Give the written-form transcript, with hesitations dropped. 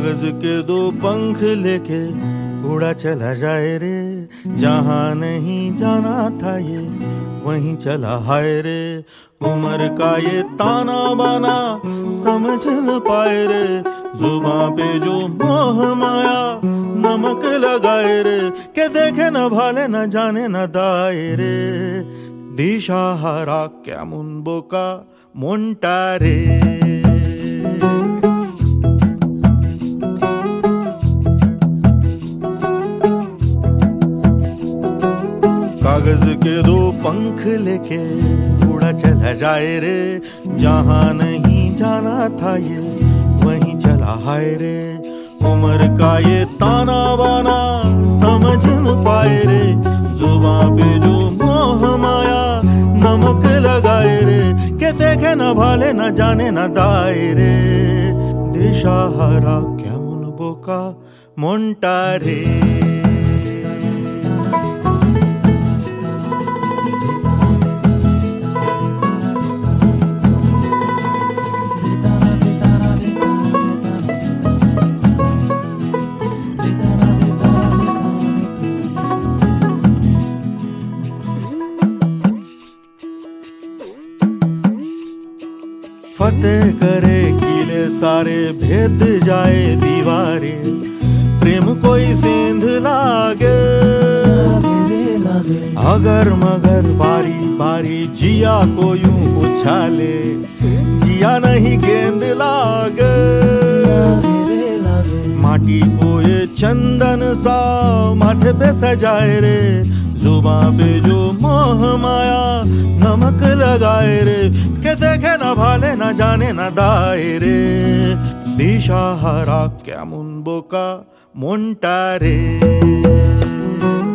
कागज के दो पंख लेके उड़ा चला जाए रे, जहां नहीं जाना था ये वहीं चला हाय रे। उम्र का ये ताना बाना समझ न पाए रे, जुबां पे जो मोह माया नमक लगाए रे, के देखे न भाले न जाने न दाए रे। दिशा हरा क्या मुनबोका मोंटारे। कागज के दो पंख लेके उड़ा चला जाए रे, जहां नहीं जाना था ये वहीं चला हाय रे। उम्र का ये ताना बाना समझ न पाए रे, जुबां पे जो मोह माया नमक लगाए रे, के देखे न भाले न जाने न दाए रे। दिशा हरा क्या मुनबोका मोंटारे। फतेह करे किले सारे, भेद जाए दीवारें, प्रेम कोई सेंध लागे अगर मगर बारी बारी जिया को यूं उछाले, जिया नहीं गेंद लागे। माटी को ये चंदन सा माथे पे सजाए रे, जुबां पे जो मोह माया नमक लगाए रे, के देखे न भाले न जाने न दाए रे। दिशा हरा क्या मुनबोका मोंटारे।